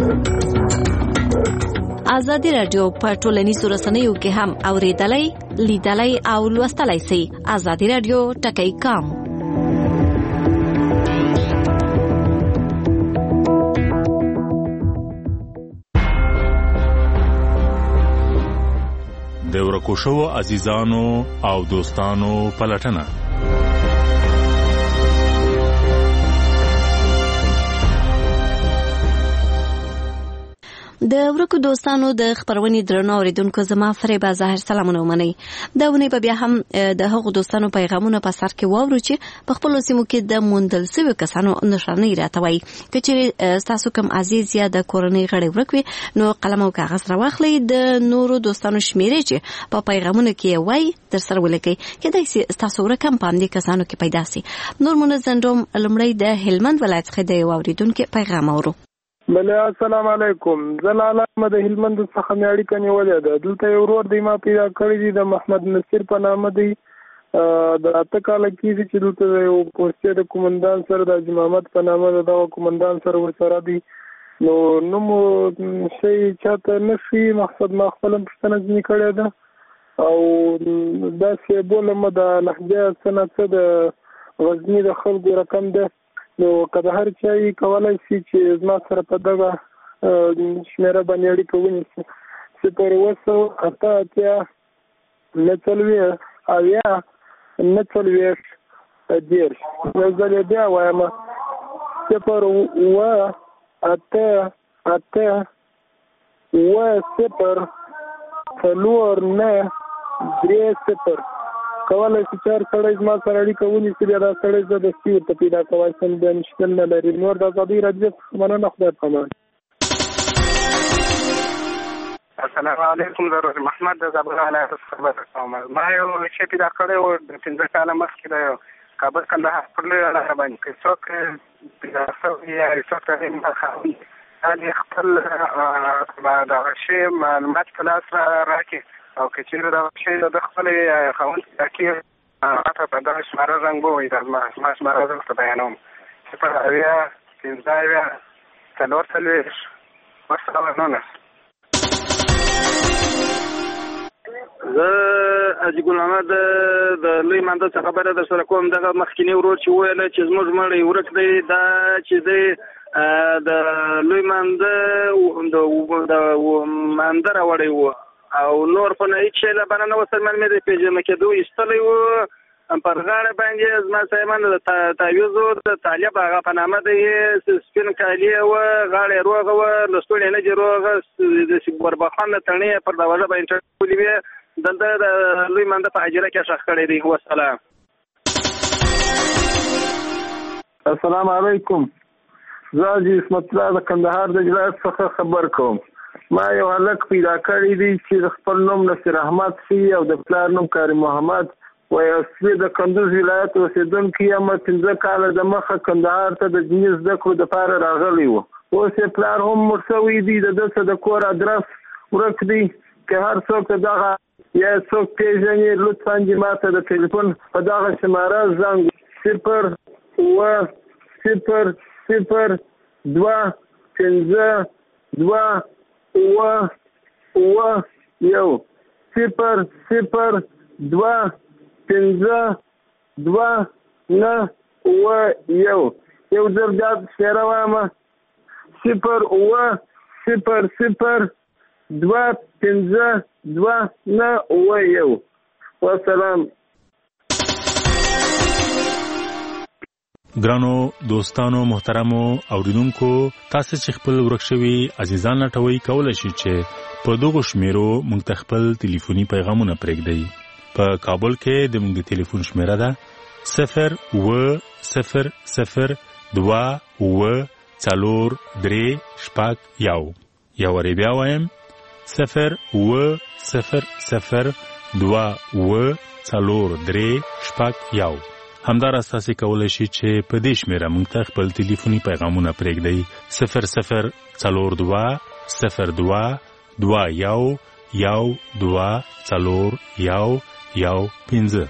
ازادي راډیو په ټولنیزو رسنیو کې هم اوریدلای، لیدلای او لوستلای شئ. ازادي راډیو ټکی کام. د ورکو شوو عزیزانو او دوستانو پلټنه. د ورکو دوستانو د خبرونې درنو اوریدونکو زما فریبه ظاهر سلامونه ومنئ. دا ونې به بیا هم د هغو دوستانو پیغامونه په سر کې واورو چې په خپلو سیمو کې د موندل سویو کسانو نښانې راته وایي. که چیرې ستاسو کوم عزیز یا د کورنۍ غړی ورک وي نو قلم او کاغذ راواخلئ، د نورو دوستانو شمیرې چې په پیغامونو کې یې وایي در سره ولیکئ. کېدای شي ستاسو ورک هم په همدې کسانو کې پیدا شي. نور منځنډوم لومړی د هلمند ولایت څخه د یو اوریدونکي پیغام اورو. بله السلام علیکم. زه لاله د هلمند څخه مې اړیکه نیولې ده. دلته یو ورور دی ما پیدا کړی دی، د محمد نصیر په نامه دی. د 8 کاله کېږي چې دلته یو پوستې د قومندان سره د حاجي محمد په نامه د دغه قومندان سره ورسره دی. نو نوم شی چاته نه شي، مقصد ما خپله پوښتنه ځینې کړې ده او داسې بولم د لهجه څه نه څه د غزني د خلکو رقم ده. نو که د هر چا یې کولی شي چې زما سره په دغه شمېره باندې اړیکه ونیسي. 08088 940 یو ځل یې بیا وایم 088 کولی شي چې هر سړی زما سره اړیکه ونیسي، بیا دا سړی زه دستي ورته پیدا کولی شم، بیا مشکل نه لري. نور د ازادۍ راډیو څخه مننه، خدای پامان. السلام علیکم. زه روز محمد د زابل ولایت څخه خبر کوم. ما یو شی پیدا کړی و د 15 کاله مخکې د کابل کندهار پر لویه لاره باندې. که څوک پیدا شوي یا څوک ته یې خپل دغه شی معلومات په لاس راکړي او که چیرې دا شی د خپلې خاوند راکړي راته په دغه شماره رنګ ووایي. دا زما شماره زه ورته بیانوم 08015 440. زه حاجي ګل محمد د لوی منده څخه خبره در سره کوم. دغه مخکینی ورور چې وویله چې زموږ مړی ورک دی، دا چې دی د لوی منده د منده راوړی و او نور په نه هیڅ شی له بنه نه وسلمان مې د پیژنه کېدو ایستلی و. پر غاړه باندې زما صاحبان د تعویضو د طالب هغه په نامه د سپین کالي و، غاړه یې روغه و، لستوڼې نه دي روغه، د ګوربخان د تڼۍ پر دروازه باندې ټکولې وې. دلته د لوی منده په حجره کې ښخ کړی دی. وسلام. السلام علیکم. زه حاجي اسمت الله د کندهار د ولایت څخه خبر کوم. ما یو هلک پیدا کړی دی چې د خپل نوم نصیر احمد سي او د پلار نوم کاري محمد وایي. اصلي د کندوز ولایت اوسېدونکی یم. 15 کاله د مخه کندهار ته د دیني زده کړو دپاره راغلی و. اوس یې پلار هم مړ شوی دی. د ده څه د کور ادرس ورک دی. که هر څوک دغه یا څوک پېژني لطفا دې ما ته د ټلیفون په دغه شماره زنګ 08022 یو ځل دا شمېره وایم 08022 والسلام. ګرانو دوستانو محترمو اوریدونکو، تاسو چې خپل ورک شوي عزیزان لټوي کولای شئ چې په دغه شمیرو موږ ته خپل ټلیفوني پیغامونه پرېږدئ. په کابل کې د موږ د ټلیفون شمیره ده 0800434 یو ری بیا وایم 0800434 همدارس تاسو کولای شئ چې په دې شمیره موږ ته خپل ټلیفوني پیغامونه پرېږدئ 00221224115.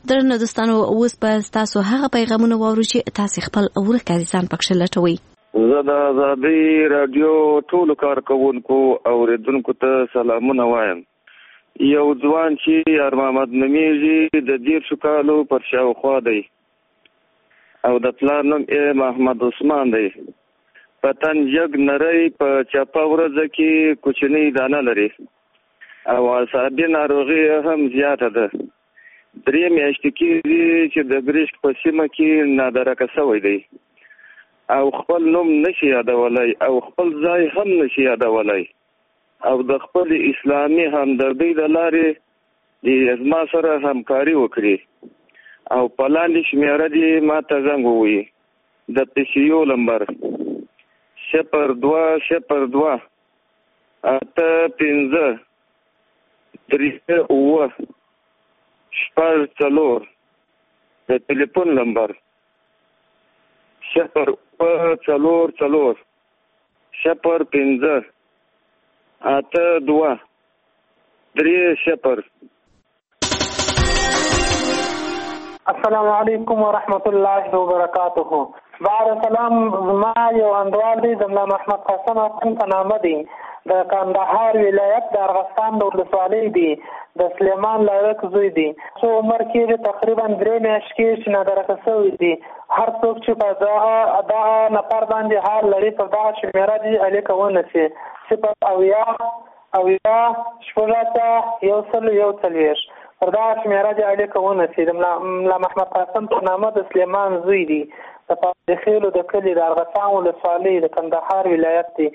درنو دوستانو اوس په تاسو هغه پیغامونه واورو چې تاسو خپل ورک عزیزان پکښ لټوي. زه د آزادۍ رادیو ټولو کارکوونکو او اوریدونکو ته سلامونه وایم. یو ځوان چې یار محمد نومیږي د 10 کالو پر شاوخوا دی او د پلار نوم یې محمد عثمان دی. په تن جګ نری په چپه ورځ کې کوچنی دانه لري او اعصابي ناروغي هم زیاته ده. 3 میاشتې کېږي چې د ګریشک په سیمه کې نادرکه شوی دی او خپل نوم نشي یادولای او خپل ځای هم نشي یادولای او د خپل اسلامي همدردۍ د لارې زما سره همکاري وکړي او په لاندې شمیره دې ما ته زنګ ووهي. د PCO نمبر 0202 85 39 4 د ټلیفون نمبر 0 4 4 0 5 8 2 3 0. السلام علیکم ورحمت الله وبرکاته. بعد سلام ما یو اندوال دی د ملا محمد قاسم افغان په نامه دی د کندهار ولایت د ارغستان د ولسوالۍ دی د سلیمان لایق زوی دی. څو عمر کې تقریبا 3 میاشتې کې چې نادرکه شوی دی. هر څوک چې په دغه نفر باندې حال لري په دغه شمیره دي الیکه ونسي 0 شپږاته 140 پر دغه شمیره دي الیکه ونسي. د ملا محمد قاسم په نامه د سلیمان زوی دی د پاتخیلو د کلي د ارغستان ولسوالۍ د کندهار ولایت دی.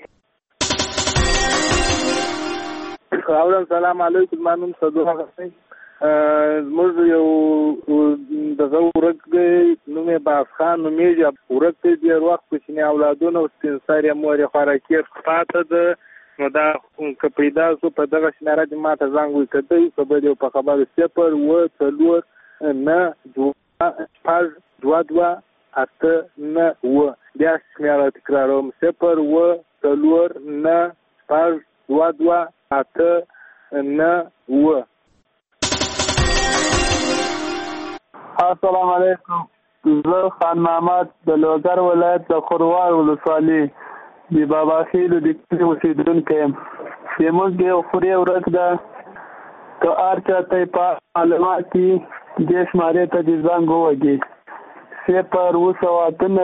اولا سلام علیکم. ما نوم صدوق غسي. زموږ یو دغه ورک دی نوم یې باز خان نومیږي. ورک دی ډېر وخت کوچني اولادونه او سپین سرې مور یې خوراکي پاته ده. نو دا که پیدا شو په دغه شمیره دې ما ته زنګ وکړی که به دې په خبرو 0 4 2 8 9 بیا شمیره تکراروم 0 4 2 8 9. السلام علیکم. زه خان محمد د لوګر ولایت د خروار ولسوالۍ د بابا خیلو د کلي اوسېدونکی یم. زموږ یو خوري ورک ده که هر چا ته په معلومات کې دې شمارې ته دې زنګ ووهي 0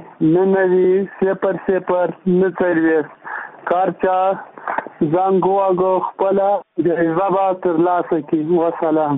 9 0 کار چا زنګ وواهه خپله جایزه به ترلاسه کړي. وسلام.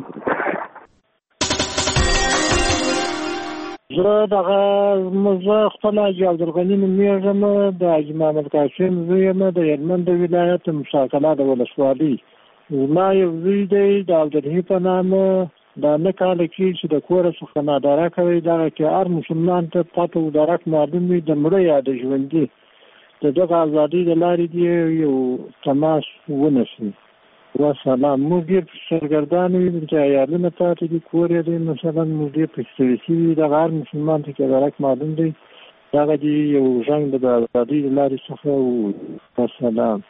زه خپل حاجي عبدالغني نومیږم د حاجي محمد قاسم زوی یم د هلمند ولایت مشاکله د ولسوالۍ. زما یو زوی دی د عبدالحی په نامه دا 9 کاله کې چې د کوره څخه ناداره کوي. دغه کې هر مسلمان ته پته و درک معلوم وي د مړه یا د ژوندي د دغه ازادۍ د لارې دی یو تماس ونسي. وسلام. موږ ډېر سرګردان وي چې عیالونه پاتې دي کور یې دی مثلا موږ ډېر پکې ستړي شوي. دغه هر مسلمان ته چې درک معلوم دی دغه دي یو ژنګ د ازادۍ د لارې څخه. وسلام.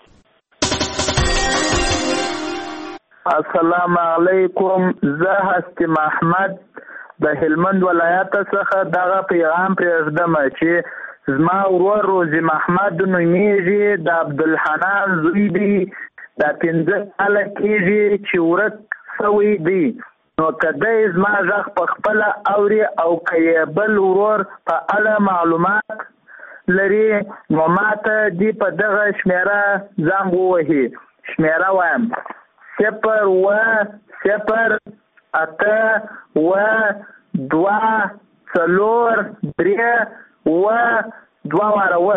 السلام علیکم. زه هستی محمد د هلمند ولایت څخه دغه پیغام پرېږدم چې زما ورور روزي محمد نومیږي د عبدالحنان زوی دی دا 15 کاله کېږي چې ورک شوی دی. نو که دی زما غږ په خپله اوري او که یې بل ورور په اړه معلومات لري نو ما ته دې په دغه شمیره زنګ ووهي. شمیره وایم 0 8 2 4 3 2.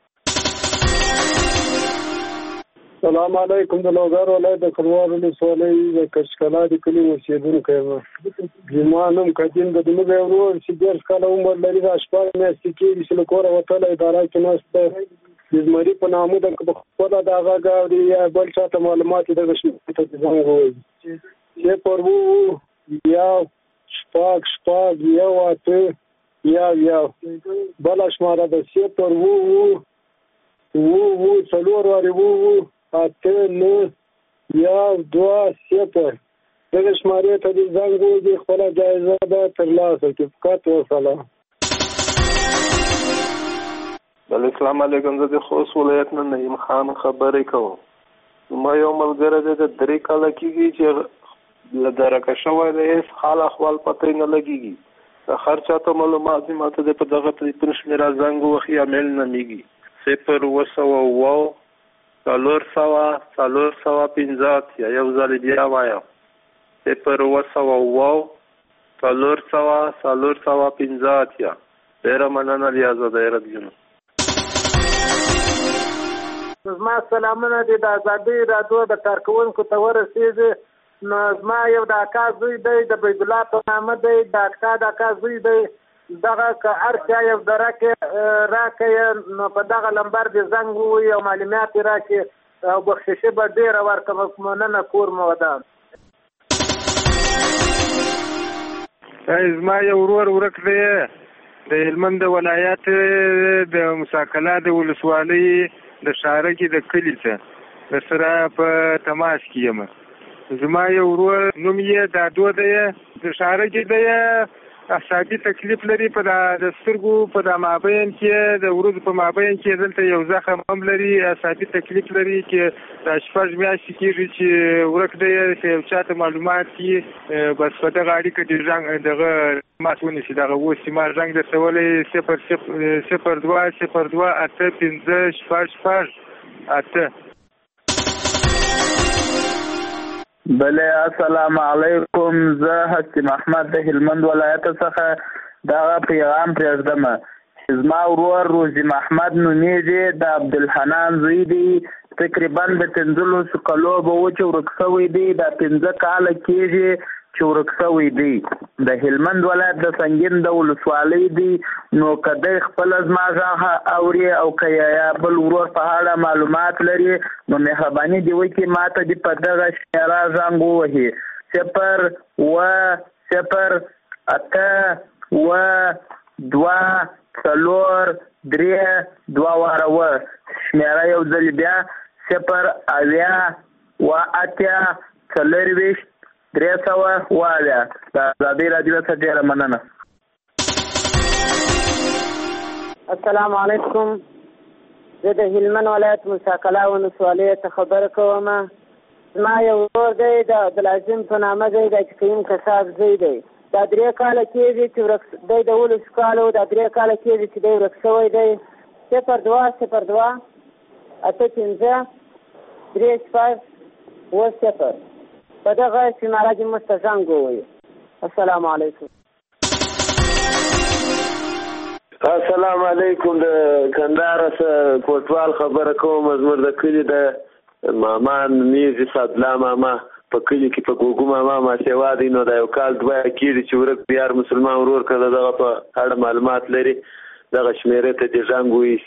سلام علیکم. د لوګر ولایت د خروار ولسوالۍ د کشکلا د کلي اوسېدونکی یم. زما نوم قدیم د زموږ یو ورور چې 10 کاله عمر لري دا 6 میاشتې کېږي چې له کوره وتلی اداره کې ناست دی. د زمري په نامه ده که خپله د غږ اوري یا بل چا ته معلومات دغه شمیرې ته دې زنګ ووهي 0 7 8 بله شماره ده 0 4 8 9 2 0. دغه شمارې ته دې زنګ ووهي، خپله جایزه به ترلاسه کړي. فقط وسلام. السلام علیکم. زه د خوست ولایت نه نعیم خان خبرې کوم. ما یو ملګری دی د 3 کاله کېږي چې له درکه شوی دی، هېڅ حال احوال پته یې نه لګېږي. د هر چا ته معلومات دي، ما ته د په دغه تلیفون شمېره زنګ ووهي یا میل نومېږي 0 450 یو ځل بیا وایم 0 450. ډېره مننه د ازادۍ رادیو. زما سلامونه دي د ازادۍ راډیو د کارکوونکو ته ورسېږي. نو زما یو د اکا زوی دی، د بیت الله په نامه دی، د اکا زوی دی. دغه که هر چا یو درکې راکړي نو په دغه نمبر دې زنګ ووهي او معلومات یې راکړي او بخششي به ډېره ورکړم. مننه، کور مو ودان. زما یو ورور ورک دی د هلمند ولایت د مساکلا د ولسوالۍ د شارکې د کلي څخه د سره په تماس کې یم. زما یو ورور نوم یې دادو دی، د شارکې دی، اعصابي تکلیف لري په د سترګو په د مابین کې، د ورځو په مابین کې دلته یو زخم هم لري، اعصابي تکلیف لري چې د 6 میاشتې کېږي چې ورک دی. که یو چا ته معلومات کړي بس په دغه اړیکه دې زنګ دغه مات ونیسي. دغه اوس چې ما زنګ درته ولی 002-02-85-6-8. بله السلام علیکم. زه هستی محمد د هلمند ولایت څخه دغه پیغام پرېږدم. زما ورور روزي محمد نومیږي، د عبدالحنان زوی دی. تقریبا د 15 کالو به و چې ورک شوی دی، د 15 کاله کېږي چې ورک شوی دی. د هلمند ولایت د سنګین د ولسوالۍ دی. نو که دی خپل زما غږ اوري او که یا بل ورور په اړه معلومات لري نو مهرباني دې وکړي ما ته دې په دغه شمېره زنګ ووهي 0-0-2-4-3-2 شمېره یو ځل بیا 0-8-4-3 د ازادۍ راډیو څخه ډېره مننه. السلام علیکم. زه د هلمند ولایت مساکلا ولسوالۍ څخه خبره کوم. زما یو ورور دی، د عبدالعظیم په نامه دی، د کریم کساب زوی دی. دا 3 کاله کېږي چې دی د 19 کالو، دا 3 کاله کېږي چې دی ورک شوی دی. 0-2-0-2-85-3-6-8-0 په دغه شماره کې موږ ته زنګ ووهي. السلام علیکم. السلام علیکم. د کندهار څخه کوټوال خبره کوم. زموږ د کلي د ماما نومیږي سعدالله ماما، په کلي کې په ګوګو ماما ماسیوا دی. نو دا یو کال 2 کېږي چې ورک یار مسلمان ورور کله دغه په اړه معلومات لري دغه شمېرې ته دې زنګ ووهي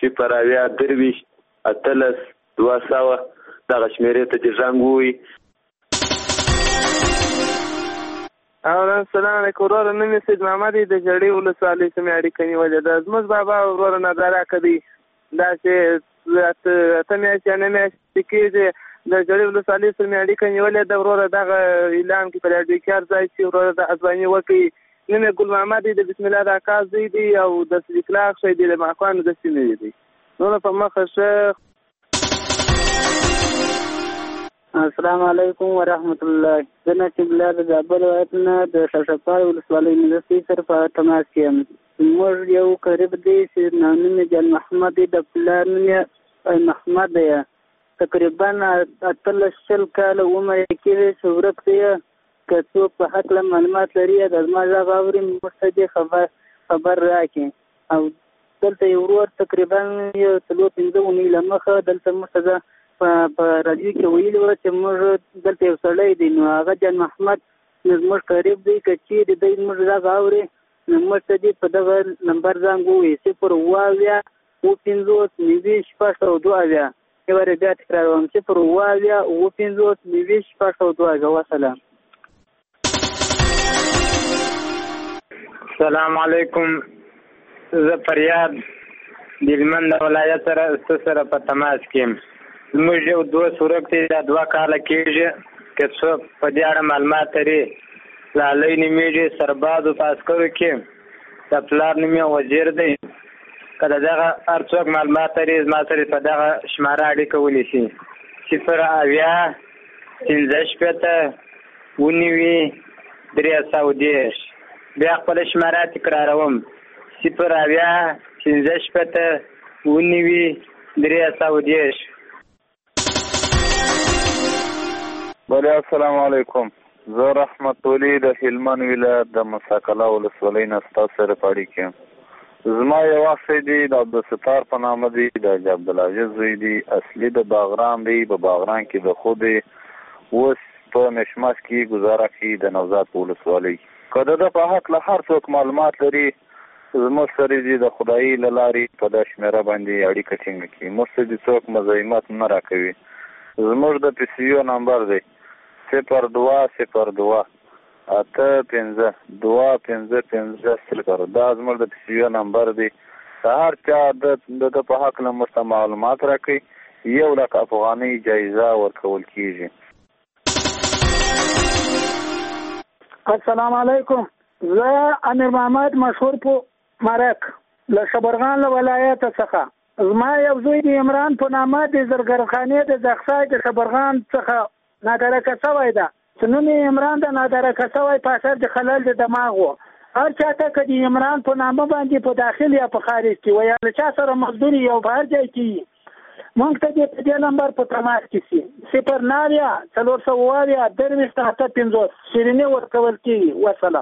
0-2-200 دغه شمېرې ته دې زنګ ووهي. السلام علیکم. ورور نوم یې سید محمد د جړې ولسوالۍ سمې اړیکه نیولې ده. زموږ بابا ورور نظاره کوي داسې 8 میاشتې یا 9 میاشتې کېږي د جړې ولسوالۍ سمې اړیکه نیولې ده. ورور دغه اعلان کې په راډیو کې هر ځای چې ورور د ازباني وکړي. نوم یې ګل محمد دی، د بسم الله د اکا زوی دی او د صدیق الله اخشی دی، د ماخوانو د سیمې دی. نور په مخه شه. السلام علیکم ورحمت الله. زه نصیب الله د زابل ولایت نه د شاشقای ولسوالۍ مدرسې سره په تماس کې یم. موږ یو قریب دی چې نوم یې جان محمد دی، د پلار نوم یې محمد دی. تقریبا 18 کاله عمر یې کېږي چې ورک دی. که څوک په هکله معلومات لري د زما غږ اوري موږ ته دې خبر راکړي. او دلته یو ورور تقریبا 4-5 اونۍ له مخه دلته موږ ته په راډیو کې ویلي وو چې موږ دلته یو سړی دی، نو هغه جان محمد زموږ قریب دی. که چېرې دی موږ غږ اوري نو موږ ته دې په دغه نمبر زنګ ووهي 0-2-2-90-6-2. یو وارې بیا تکراروم 0-2-2-90-6-2. وسلام. السلام علیکم. زه فریاد د هلمند ولایت سره په تماس کې یم. زموږ یو دوست ورک دی، دا 2 کاله کېږي. که څوک په دې اړه معلومات لري لالی نومیږي سربازو په عسکرو کې د پلار نوم یې وزیر دی که د دغه هر څوک معلومات لري زما سره په دغه شماره اړیکه ونیسي 080 بیا خپل شماره تکراروم 080 بله السلام علیکم زه رحمت ولی د هلمند ولایت د مساکله ولسوالۍ نه ستاسو سره په اړیکه یم. زما یو وخت دی د عبدالستار په نامه دی د عبدالعزیز زوی دی اصلي د باغران دی په باغران کې د خود اوس په مشماس کې گزاره کوي د نوزاد په ولسوالۍ. که د په حق له هر څوک معلومات لري زموږ سره دې د خدایي له لارې په دا شمېره باندې اړیکه ټینګه کړي. موږ ته دې څوک مزاحمت نه راکوي. زموږ د PCO نمبر دی 0202 85255 دا زموږ د PCO نمبر دی. هر چا د په حق له موږ ته معلومات راکوي 1,00,000 افغانۍ جایزه ورکول کیږي. السلام علیکم زه امیر محمد مشهور په مرک له شبرغان له ولایت څخه زما یو زوی د عمران په نامه د زرګرخانې د زخصای د شبرغان څخه نادرکه شوی ده چې نوم یې عمران د نادرکه شوی په اثر د خلل د دماغ و. هر چاته که د عمران په نامه باندې په داخل یا په خارج کې وي یا له چا سره مزدوري یو په هر ځای کې موږ ته دې نمبر په تماس کې سي 094 شیریني ورکول کېږي. والسلام.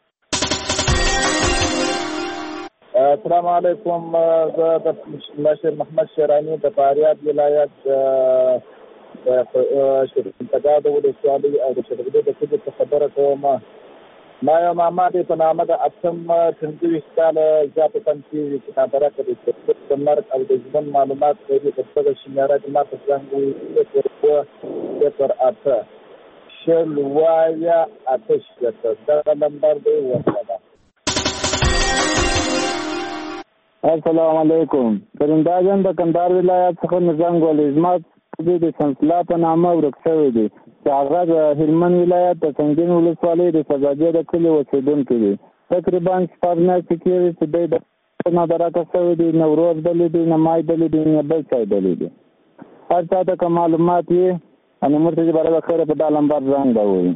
السلام علیکم زه د مشر محمد شیرانی د فاریاب ولایت شرقیه د ولسوالۍ او د شرقیه د کلي څخه خبره کوم. ما یو ماما دی په نامه د 25 کاله زیاته تم کېږي چې نابره کړي د مرګ او د ژوند معلومات لري. په دغه شمېره کې ما په څنګ دغه نمبر دی. السلام علیکم پرنده جان د کندهار ولایت څخه نظام ګولې زما د سنسلا په نامه ورک شوی دی چې هغه د هلمند ولایت د سنګین ولسوالۍ د سباجې د کلي اوسېدونکی دی. تقریبا 4 میاشتې کېږي چې دی د نادرکه شوی دی. نه ورور دلی دی نه مای دلی دی نه بل ځای دلی دی. هر چا ته که معلومات وي نو موږ ته برابر خیره په دا نمبر زنګ راوړي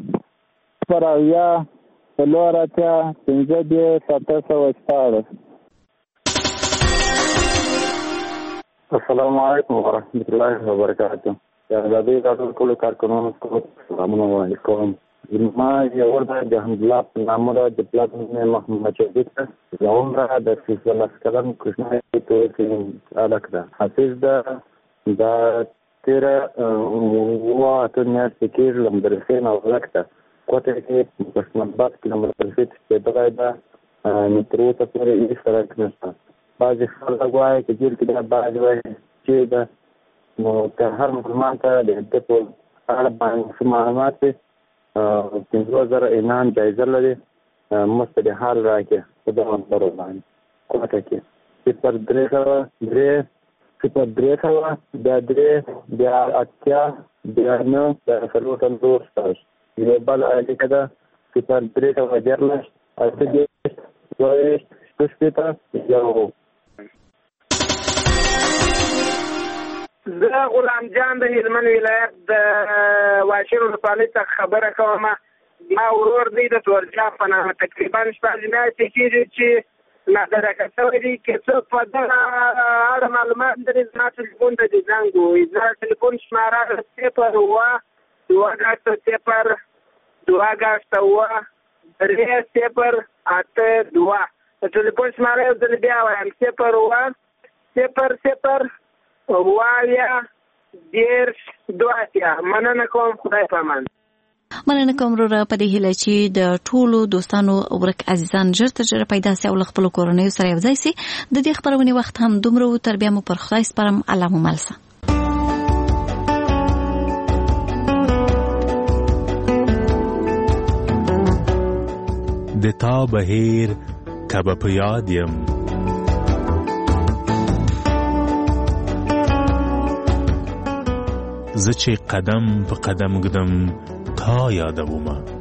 080 السلام علیکم ورحمۃ اللہ وبرکاتہ. د ټولو کارکونانو ته سلامونه علیکم. ما یو ورته د حمدالله په نامه د پلار نوم محمد شفیق ده. زه عمره د 13 کلن کوچنی توګه الک ده. حافظ ده د 13 میاشتې کېږي له مدرسې نه الک ده. کوټه کې په اسلامآباد کې له مدرسې تېدلی ده. تر اوسه پورې هېڅ سړک نشته. بعضې خلک وایي چې جیل کې ده بعضې وایي چې ده. نو که هر مسلمان ته د ده په اړه باندې څه معلومات وي 50,000 انعام جایزه لري. موږ ته د حال راکړي په دغه نمبرو باندې کوټه کې 030 بیا 3 بیا 8 بیا 9 بیا 4 یو بل اړیکه ده 030 زه غلام جان د هلمند ولایت د واشیر ولسوالۍ څخه خبره کوم. ما ورور دی د تورجان په نامه تقریبا 4 میاشتې کېږي چې نادرکه شوی دی. که څوک په دغه اړه معلومات لري زما ټلیفون ته دې زنګ ووهي. زما ټلیفون شماره 0 د ټلیفون شماره یو ځل بیا وایم 0 مننه کوم. خدای پامان. مننه کوم وروره په دې هیله چې د ټولو دوستانو ورک عزیزان ژر تر ژره پیدا سي او له خپلو کورنیو سره یو ځای سي. د دې خپرونې وخت هم دومره و. تر بیا مو پر خدای سپارم. الله مو مل شه. د تا بهیر کبه په یاد یم زه چې قدم په قدم ګدم تا یادومه